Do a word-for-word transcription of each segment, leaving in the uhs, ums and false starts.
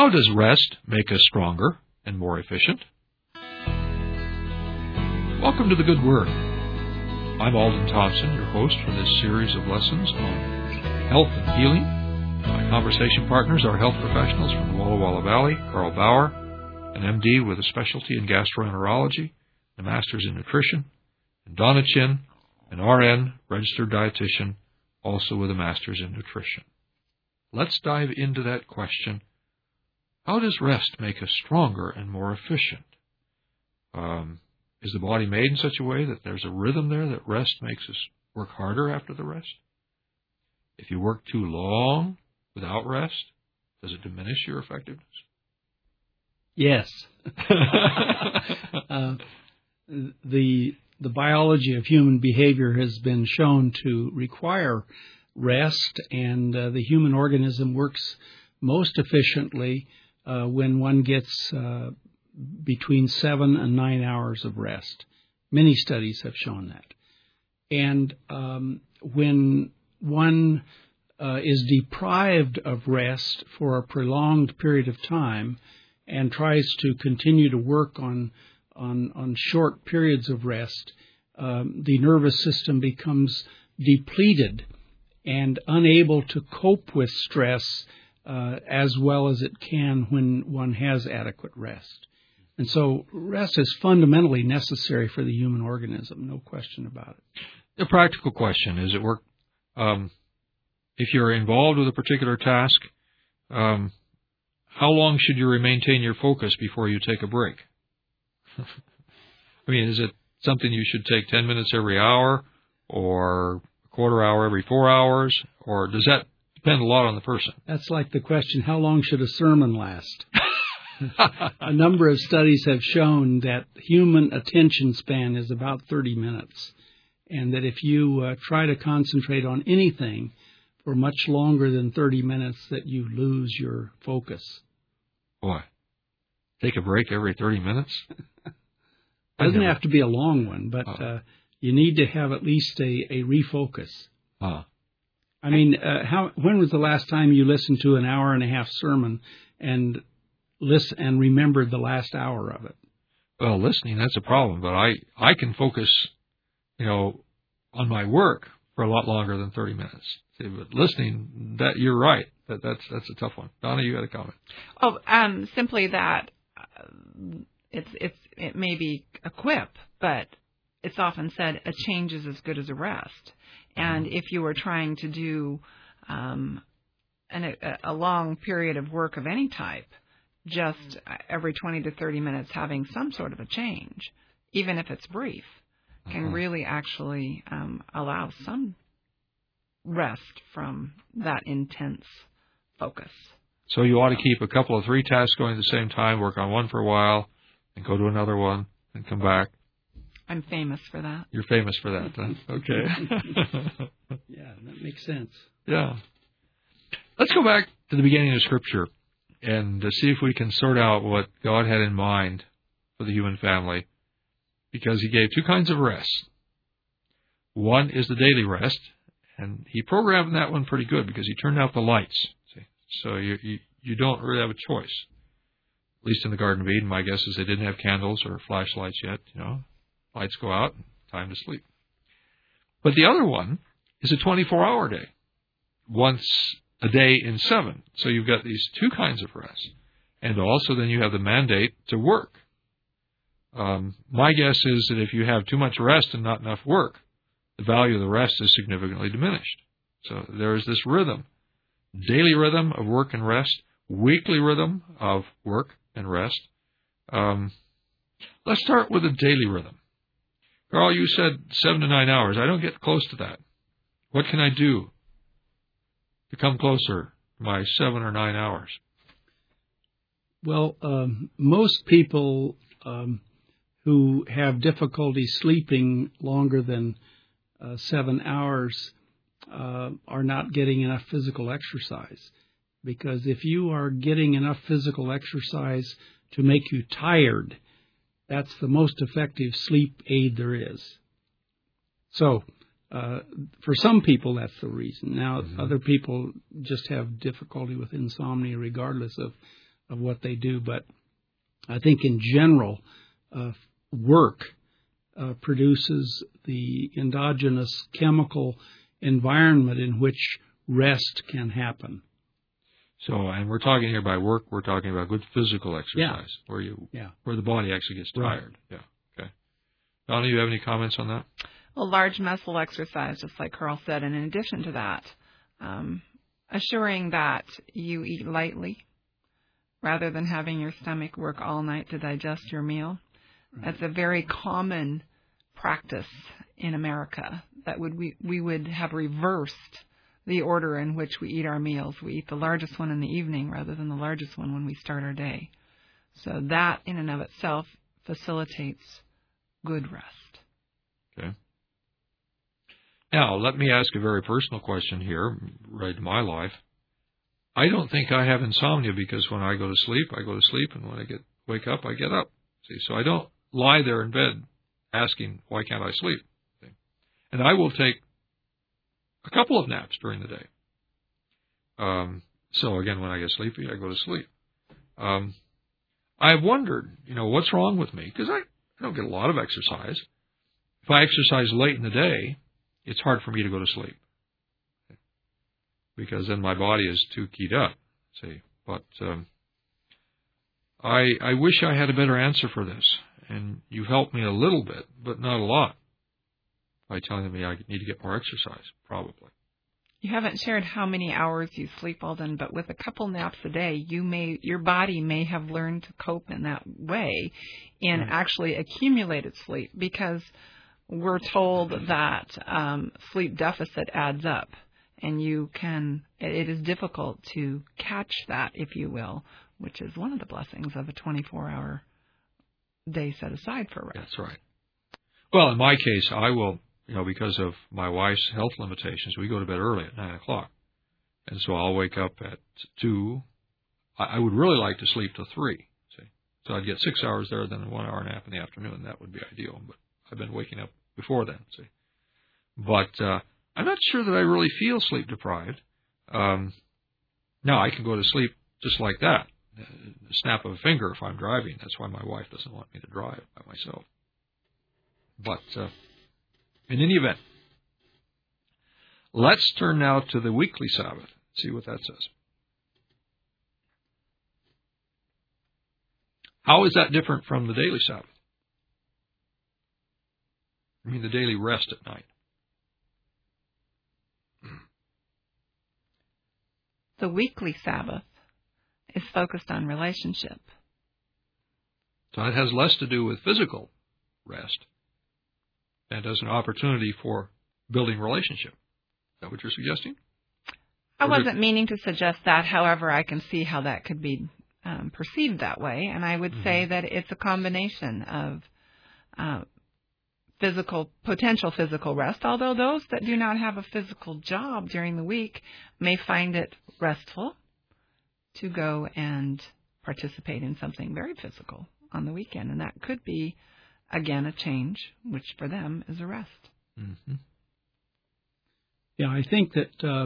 How does rest make us stronger and more efficient? Welcome to the Good Word. I'm Alden Thompson, your host for this series of lessons on health and healing. My conversation partners are health professionals from the Walla Walla Valley, Carl Bauer, an M D with a specialty in gastroenterology, a master's in nutrition, and Donna Chin, an R N, registered dietitian, also with a master's in nutrition. Let's dive into that question. How does rest make us stronger and more efficient? Um, is the body made in such a way that there's a rhythm there that rest makes us work harder after the rest? If you work too long without rest, does it diminish your effectiveness? Yes. uh, the the biology of human behavior has been shown to require rest, and uh, the human organism works most efficiently uh, when one gets uh, between seven and nine hours of rest. Many studies have shown that. And um, when one uh, is deprived of rest for a prolonged period of time and tries to continue to work on on, on short periods of rest, um, the nervous system becomes depleted and unable to cope with stress uh, as well as it can when one has adequate rest. And so rest is fundamentally necessary for the human organism, no question about it. A practical question, is it work, um, if you're involved with a particular task, um, how long should you maintain your focus before you take a break? I mean, is it something you should take ten minutes every hour or a quarter hour every four hours, or does that depend a lot on the person? That's like the question, how long should a sermon last? A number of studies have shown that human attention span is about thirty minutes, and that if you uh, try to concentrate on anything for much longer than thirty minutes, that you lose your focus. Boy, take a break every thirty minutes? Doesn't never... have to be a long one, but oh. uh, you need to have at least a, a refocus. Oh. I mean, uh, how? when was the last time you listened to an hour and a half sermon and listen and remembered the last hour of it? Well, listening, that's a problem, but I, I can focus, you know, on my work for a lot longer than thirty minutes. See, but listening, that you're right. That that's that's a tough one. Donna, you had a comment. Oh, um, simply that uh, it's it's it may be a quip, but it's often said a change is as good as a rest. And if you were trying to do um, an, a, a long period of work of any type, just every twenty to thirty minutes having some sort of a change, even if it's brief, can uh-huh. really actually um, allow some rest from that intense focus. So you ought to keep a couple of three tasks going at the same time, work on one for a while, and go to another one, and come back. I'm famous for that. You're famous for that, then. Okay. Yeah, that makes sense. Yeah. Let's go back to the beginning of Scripture and to see if we can sort out what God had in mind for the human family, because He gave two kinds of rest. One is the daily rest, and He programmed that one pretty good because He turned out the lights. See? So you, you you don't really have a choice. At least in the Garden of Eden, my guess is they didn't have candles or flashlights yet. You know, lights go out, time to sleep. But the other one is a twenty-four hour day, once a day in seven. So you've got these two kinds of rest. And also then you have the mandate to work. Um, my guess is that if you have too much rest and not enough work, the value of the rest is significantly diminished. So there is this rhythm, daily rhythm of work and rest, weekly rhythm of work and rest. Um, let's start with a daily rhythm. Carl, you said seven to nine hours. I don't get close to that. What can I do to come closer to my seven or nine hours? Well, um, most people um, who have difficulty sleeping longer than uh, seven hours uh, are not getting enough physical exercise. Because if you are getting enough physical exercise to make you tired, that's the most effective sleep aid there is. So, uh, for some people, that's the reason. Now, mm-hmm. other people just have difficulty with insomnia regardless of, of what they do. But I think in general, uh, work uh, produces the endogenous chemical environment in which rest can happen. So, and we're talking here by work, we're talking about good physical exercise, yeah. where you, yeah. where the body actually gets tired. Right. Yeah. Okay. Donna, you have any comments on that? Well, large muscle exercise, just like Carl said, and in addition to that, um, assuring that you eat lightly rather than having your stomach work all night to digest your meal. Right. That's a very common practice in America, that would we, we would have reversed the order in which we eat our meals. We eat the largest one in the evening rather than the largest one when we start our day. So that in and of itself facilitates good rest. Okay. Now, let me ask a very personal question here, right in my life. I don't think I have insomnia because when I go to sleep, I go to sleep, and when I get wake up, I get up. See, so I don't lie there in bed asking, why can't I sleep? See? And I will take a couple of naps during the day. Um, so again, when I get sleepy, I go to sleep. Um, I've wondered, you know, what's wrong with me? Because I, I don't get a lot of exercise. If I exercise late in the day, it's hard for me to go to sleep. Because then my body is too keyed up. See, but um, I I wish I had a better answer for this, and you helped me a little bit, but not a lot, by telling me I need to get more exercise, probably. You haven't shared how many hours you sleep, Alden, but with a couple naps a day, you may your body may have learned to cope in that way, in right. actually accumulated sleep, because we're told that um, sleep deficit adds up. And you can, it is difficult to catch that, if you will, which is one of the blessings of a twenty-four hour day set aside for rest. That's right. Well, in my case, I will, you know, because of my wife's health limitations, we go to bed early at nine o'clock. And so I'll wake up at two. I would really like to sleep till three. See? So I'd get six hours there, then a one hour nap in the afternoon. That would be ideal. But I've been waking up before then. See? But, uh, I'm not sure that I really feel sleep deprived. Um, now, I can go to sleep just like that, a snap of a finger if I'm driving. That's why my wife doesn't want me to drive by myself. But uh, in any event, let's turn now to the weekly Sabbath, see what that says. How is that different from the daily Sabbath? I mean, the daily rest at night. The weekly Sabbath is focused on relationship. So it has less to do with physical rest and as an opportunity for building relationship. Is that what you're suggesting? I Or wasn't did... meaning to suggest that. However, I can see how that could be um, perceived that way. And I would mm-hmm. say that it's a combination of uh, physical, potential physical rest, although those that do not have a physical job during the week may find it restful to go and participate in something very physical on the weekend. And that could be, again, a change, which for them is a rest. Mm-hmm. Yeah, I think that uh,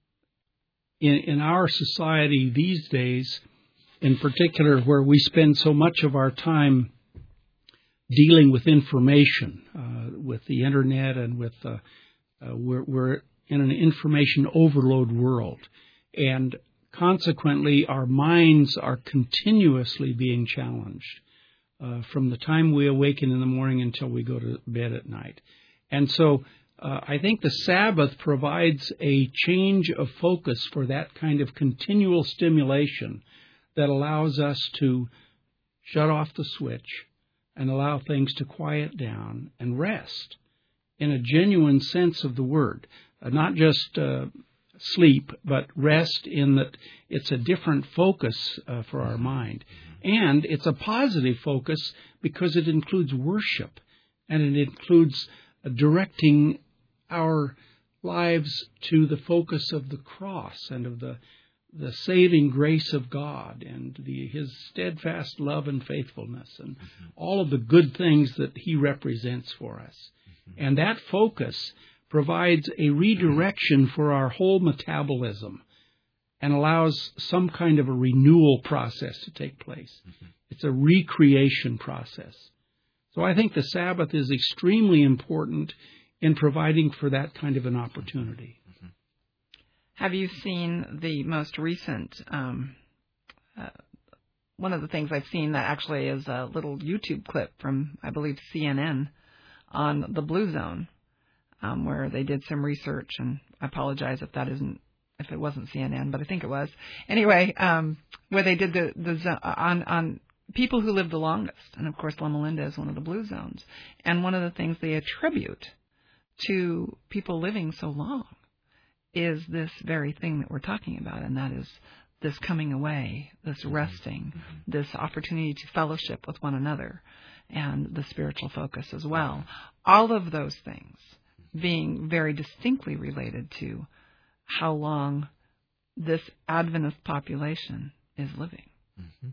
in, in our society these days, in particular, where we spend so much of our time dealing with information, uh, with the internet, and with uh, uh, we're, we're in an information overload world, and consequently, our minds are continuously being challenged uh, from the time we awaken in the morning until we go to bed at night. And so, uh, I think the Sabbath provides a change of focus for that kind of continual stimulation that allows us to shut off the switch and allow things to quiet down and rest in a genuine sense of the word. Uh, not just uh, sleep, but rest in that it's a different focus uh, for our mind. And it's a positive focus because it includes worship, and it includes uh, directing our lives to the focus of the cross and of the the saving grace of God and the, His steadfast love and faithfulness and mm-hmm. all of the good things that He represents for us. Mm-hmm. And that focus provides a redirection for our whole metabolism. and allows some kind of a renewal process to take place. Mm-hmm. It's a recreation process. So I think the Sabbath is extremely important in providing for that kind of an opportunity. Mm-hmm. Have you seen the most recent, um, uh, one of the things I've seen that actually is a little YouTube clip from, I believe, C N N on the Blue Zone, um, where they did some research, and I apologize if that isn't, if it wasn't C N N, but I think it was. Anyway, um, where they did the, the on, on people who live the longest, and of course Loma Linda is one of the Blue Zones, and one of the things they attribute to people living so long is this very thing that we're talking about, and that is this coming away, this resting, mm-hmm. this opportunity to fellowship with one another, and the spiritual focus as well. All of those things being very distinctly related to how long this Adventist population is living. Mm-hmm.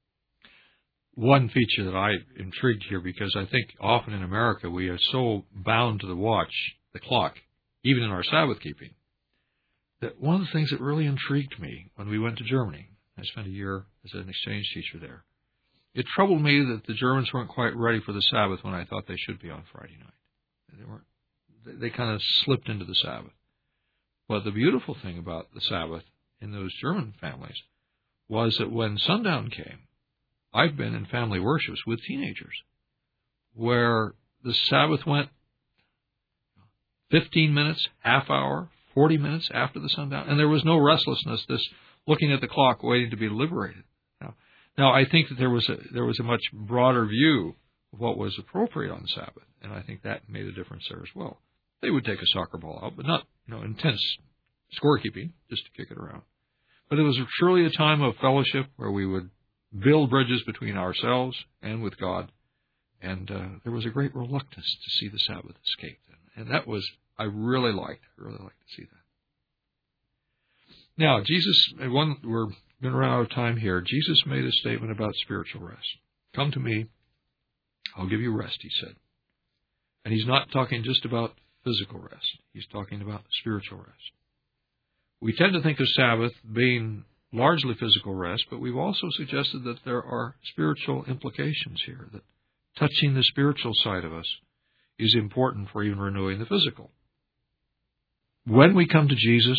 One feature that I intrigued here, because I think often in America we are so bound to the watch, the clock, even in our Sabbath keeping, that one of the things that really intrigued me when we went to Germany, I spent a year as an exchange teacher there, it troubled me that the Germans weren't quite ready for the Sabbath when I thought they should be on Friday night. They weren't. They kind of slipped into the Sabbath. But the beautiful thing about the Sabbath in those German families was that when sundown came, I've been in family worships with teenagers where the Sabbath went fifteen minutes, half hour, forty minutes after the sundown, and there was no restlessness, this looking at the clock waiting to be liberated. Now, now I think that there was a there was a much broader view of what was appropriate on the Sabbath, and I think that made a difference there as well. They would take a soccer ball out, but not, you know, intense scorekeeping, just to kick it around. But it was truly a time of fellowship where we would build bridges between ourselves and with God, and uh, there was a great reluctance to see the Sabbath escape then. And that was, I really liked, I really liked to see that. Now, Jesus, one, we're going to run out of time here. Jesus made a statement about spiritual rest. Come to me, I'll give you rest, he said. And he's not talking just about physical rest. He's talking about spiritual rest. We tend to think of Sabbath being largely physical rest, but we've also suggested that there are spiritual implications here, that touching the spiritual side of us is important for even renewing the physical. When we come to Jesus,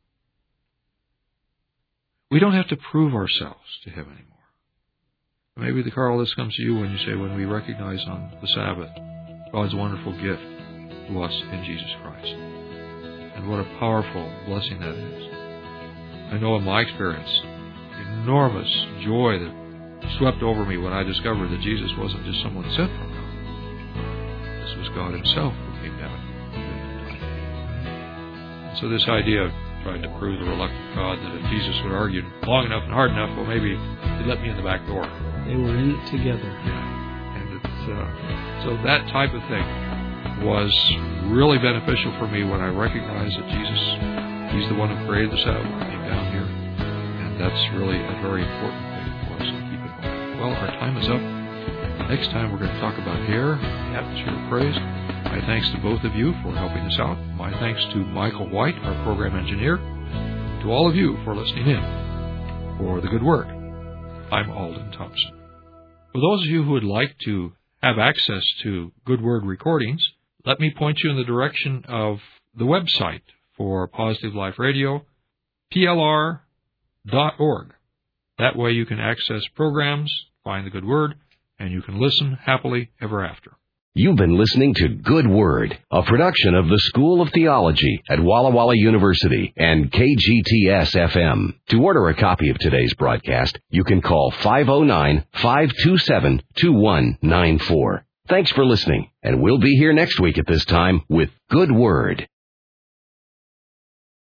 we don't have to prove ourselves to Him anymore. Maybe, the Carl, this comes to you when you say, when we recognize on the Sabbath God's wonderful gift to us in Jesus Christ. And what a powerful blessing that is. I know in my experience, enormous joy that swept over me when I discovered that Jesus wasn't just someone sent from God. This was God Himself who came down and died. And so this idea of trying to prove the reluctant God that if Jesus would argue long enough and hard enough, well, maybe He'd let me in the back door. They were in it together. Yeah. And it's, uh, so that type of thing was really beneficial for me when I recognized that Jesus, He's the one who created the Sabbath, came down here, and that's really a very important thing for us to keep in mind. Well, our time is up. Next time we're going to talk about hair, atmosphere of praise. My thanks to both of you for helping us out. My thanks to Michael White, our program engineer, to all of you for listening in. For the Good Word, I'm Alden Thompson. For those of you who would like to have access to Good Word recordings, let me point you in the direction of the website for Positive Life Radio, P L R dot org. That way you can access programs, find the Good Word, and you can listen happily ever after. You've been listening to Good Word, a production of the School of Theology at Walla Walla University and K G T S F M. To order a copy of today's broadcast, you can call five oh nine, five two seven, two one nine four. Thanks for listening, and we'll be here next week at this time with Good Word.